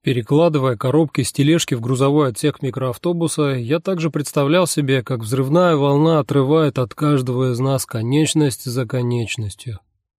Перекладывая коробки с тележки в грузовой отсек микроавтобуса, я также представлял себе, как взрывная волна отрывает от каждого из нас конечность за конечностью.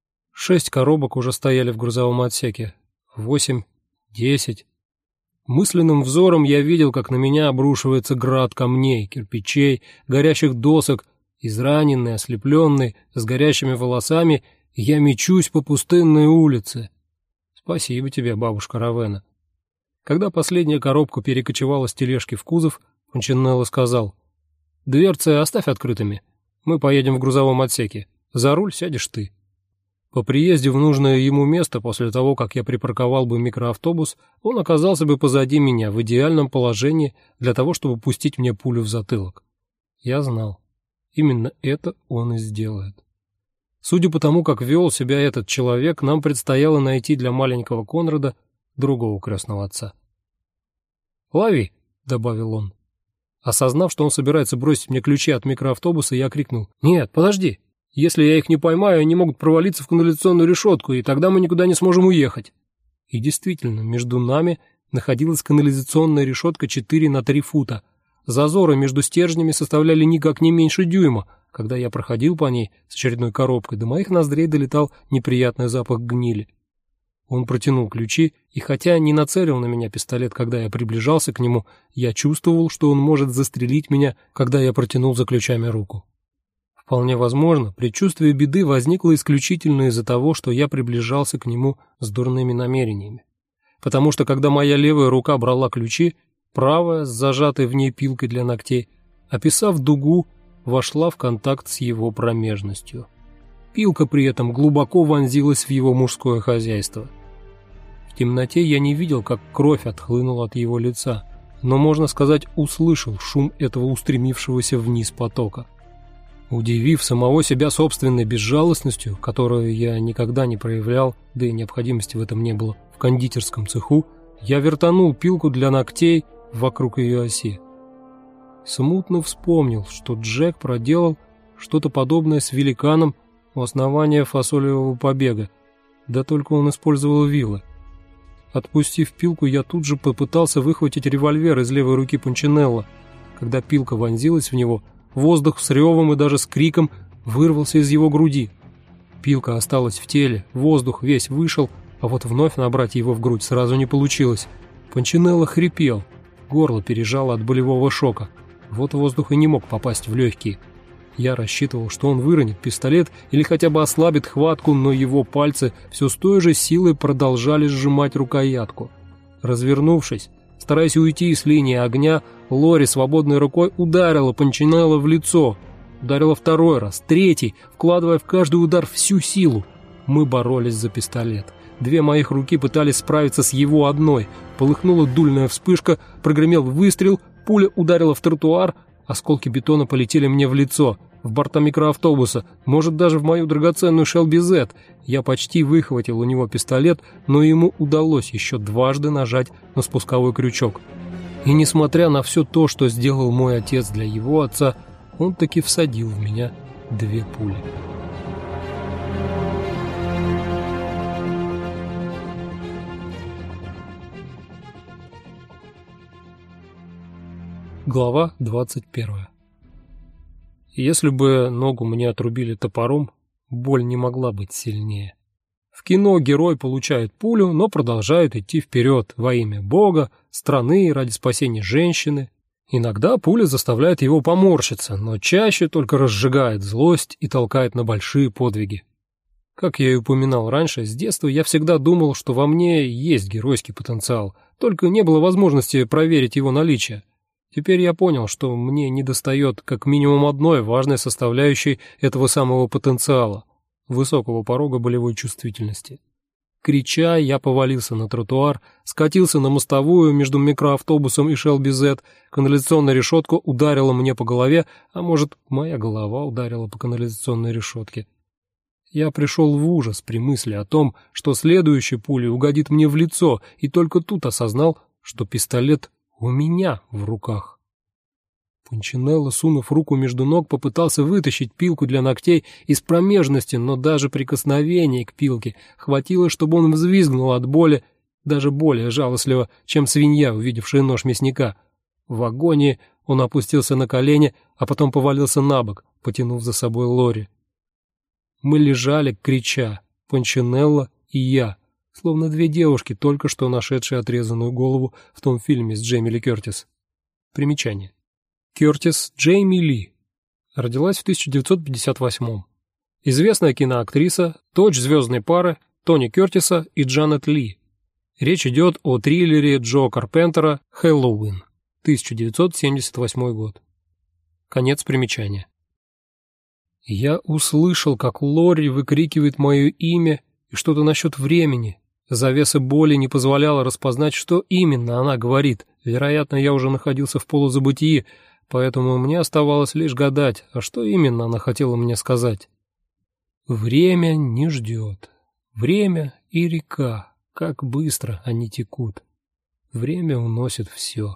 6 коробок уже стояли в грузовом отсеке. 8, 10. Мысленным взором я видел, как на меня обрушивается град камней, кирпичей, горящих досок. Израненный, ослепленный, с горящими волосами, я мечусь по пустынной улице. Спасибо тебе, бабушка Равена. Когда последняя коробка перекочевала с тележки в кузов, Пунчинелло сказал: «Дверцы оставь открытыми. Мы поедем в грузовом отсеке. За руль сядешь ты». По приезде в нужное ему место, после того, как я припарковал бы микроавтобус, он оказался бы позади меня в идеальном положении для того, чтобы пустить мне пулю в затылок. Я знал. Именно это он и сделает. Судя по тому, как вел себя этот человек, нам предстояло найти для маленького Конрада другого крестного отца. «Лови!» — добавил он. Осознав, что он собирается бросить мне ключи от микроавтобуса, я крикнул: «Нет, подожди! Если я их не поймаю, они могут провалиться в канализационную решетку, и тогда мы никуда не сможем уехать». И действительно, между нами находилась канализационная решетка 4 на 3 фута. Зазоры между стержнями составляли никак не меньше дюйма. Когда я проходил по ней с очередной коробкой, до моих ноздрей долетал неприятный запах гнили. Он протянул ключи, и хотя не нацелил на меня пистолет, когда я приближался к нему, я чувствовал, что он может застрелить меня, когда я протянул за ключами руку. Вполне возможно, предчувствие беды возникло исключительно из-за того, что я приближался к нему с дурными намерениями. Потому что когда моя левая рука брала ключи, правая, с зажатой в ней пилкой для ногтей, описав дугу, вошла в контакт с его промежностью. Пилка при этом глубоко вонзилась в его мужское хозяйство. В темноте я не видел, как кровь отхлынула от его лица, но, можно сказать, услышал шум этого устремившегося вниз потока. Удивив самого себя собственной безжалостностью, которую я никогда не проявлял, да и необходимости в этом не было, в кондитерском цеху, я вертанул пилку для ногтей вокруг ее оси. Смутно вспомнил, что Джек проделал что-то подобное с великаном у основания фасолевого побега, да только он использовал вилы. Отпустив пилку, я тут же попытался выхватить револьвер из левой руки Пунчинелло. Когда пилка вонзилась в него, воздух с ревом и даже с криком вырвался из его груди. Пилка осталась в теле, воздух весь вышел, а вот вновь набрать его в грудь сразу не получилось. Пунчинелло хрипел, горло пережало от болевого шока. Вот воздух и не мог попасть в легкие. Я рассчитывал, что он выронит пистолет или хотя бы ослабит хватку, но его пальцы все с той же силой продолжали сжимать рукоятку. Развернувшись, стараясь уйти с линии огня, Лори свободной рукой ударила Пунчинелло в лицо. Ударила второй раз, третий, вкладывая в каждый удар всю силу. Мы боролись за пистолет. 2 моих руки пытались справиться с его одной. Полыхнула дульная вспышка, прогремел выстрел, пуля ударила в тротуар, осколки бетона полетели мне в лицо, в борта микроавтобуса, может, даже в мою драгоценную Shelby Z. Я почти выхватил у него пистолет, но ему удалось еще дважды нажать на спусковой крючок. И несмотря на все то, что сделал мой отец для его отца, он таки всадил в меня 2 пули. Глава 21. Если бы ногу мне отрубили топором, боль не могла быть сильнее. В кино герой получает пулю, но продолжает идти вперед во имя Бога, страны, ради спасения женщины. Иногда пуля заставляет его поморщиться, но чаще только разжигает злость и толкает на большие подвиги. Как я и упоминал раньше, с детства я всегда думал, что во мне есть геройский потенциал, только не было возможности проверить его наличие. Теперь я понял, что мне недостает как минимум одной важной составляющей этого самого потенциала – высокого порога болевой чувствительности. Крича, я повалился на тротуар, скатился на мостовую между микроавтобусом и Shelby Z, канализационная решетка ударила мне по голове, а может, моя голова ударила по канализационной решетке. Я пришел в ужас при мысли о том, что следующая пуля угодит мне в лицо, и только тут осознал, что пистолет у меня в руках. Пунчинелло, сунув руку между ног, попытался вытащить пилку для ногтей из промежности, но даже прикосновения к пилке хватило, чтобы он взвизгнул от боли даже более жалостливо, чем свинья, увидевшая нож мясника. В агонии он опустился на колени, а потом повалился на бок, потянув за собой Лори. Мы лежали, крича, Панчинелло и я, словно две девушки, только что нашедшие отрезанную голову в том фильме с Джейми Ли Кертис. Примечание. Кертис Джейми Ли. Родилась в 1958-м. Известная киноактриса, дочь звездной пары Тони Кертиса и Джанет Ли. Речь идет о триллере Джо Карпентера «Хэллоуин», 1978 год. Конец примечания. Я услышал, как Лори выкрикивает мое имя и что-то насчет времени. Завеса боли не позволяла распознать, что именно она говорит. Вероятно, я уже находился в полузабытии, поэтому мне оставалось лишь гадать, а что именно она хотела мне сказать. Время не ждет. Время и река, как быстро они текут. Время уносит все.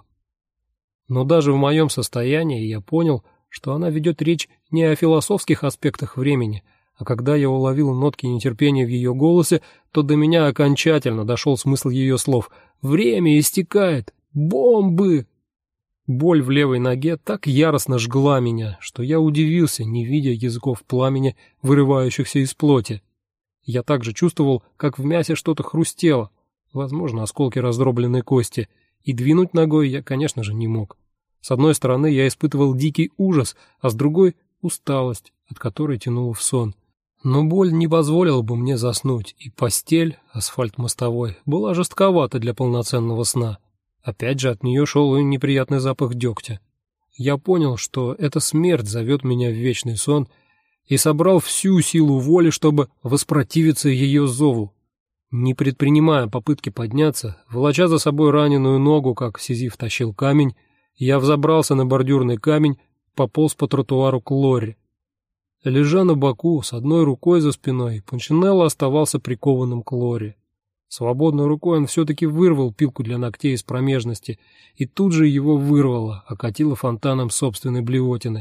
Но даже в моем состоянии я понял, что она ведет речь не о философских аспектах времени, а когда я уловил нотки нетерпения в ее голосе, то до меня окончательно дошел смысл ее слов. «Время истекает! Бомбы!» Боль в левой ноге так яростно жгла меня, что я удивился, не видя языков пламени, вырывающихся из плоти. Я также чувствовал, как в мясе что-то хрустело, возможно, осколки раздробленной кости, и двинуть ногой я, конечно же, не мог. С одной стороны, я испытывал дикий ужас, а с другой — усталость, от которой тянуло в сон. Но боль не позволила бы мне заснуть, и постель, асфальт мостовой, была жестковата для полноценного сна. Опять же, от нее шел и неприятный запах дегтя. Я понял, что эта смерть зовет меня в вечный сон, и собрал всю силу воли, чтобы воспротивиться ее зову. Не предпринимая попытки подняться, волоча за собой раненую ногу, как Сизиф тащил камень, я взобрался на бордюрный камень, пополз по тротуару к Лори. Лежа на боку, с одной рукой за спиной, Панчинелло оставался прикованным к Лори. Свободной рукой он все-таки вырвал пилку для ногтей из промежности, и тут же его вырвало, окатило фонтаном собственной блевотины.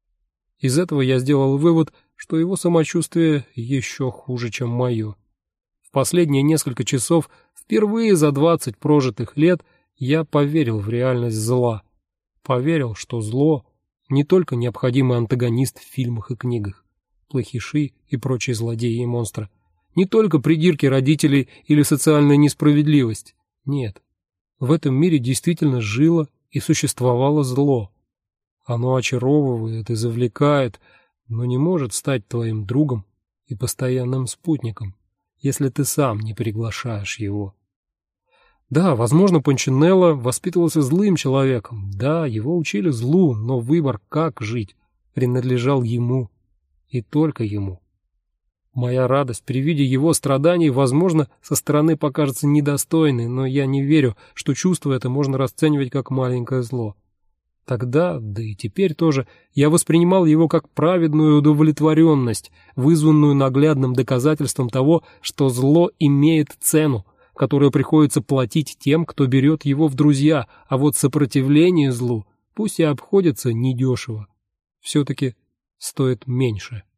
Из этого я сделал вывод, что его самочувствие еще хуже, чем мое. В последние несколько часов, впервые за 20 прожитых лет, я поверил в реальность зла. Поверил, что зло — не только необходимый антагонист в фильмах и книгах, плохиши и прочие злодеи и монстры, не только придирки родителей или социальная несправедливость. Нет, в этом мире действительно жило и существовало зло. Оно очаровывает и завлекает, но не может стать твоим другом и постоянным спутником, если ты сам не приглашаешь его. Да, возможно, Панчинелло воспитывался злым человеком, да, его учили злу, но выбор, как жить, принадлежал ему и только ему. Моя радость при виде его страданий, возможно, со стороны покажется недостойной, но я не верю, что чувство это можно расценивать как маленькое зло. Тогда, да и теперь тоже, я воспринимал его как праведную удовлетворенность, вызванную наглядным доказательством того, что зло имеет цену, которую приходится платить тем, кто берет его в друзья, а вот сопротивление злу, пусть и обходится недешево, все-таки стоит меньше.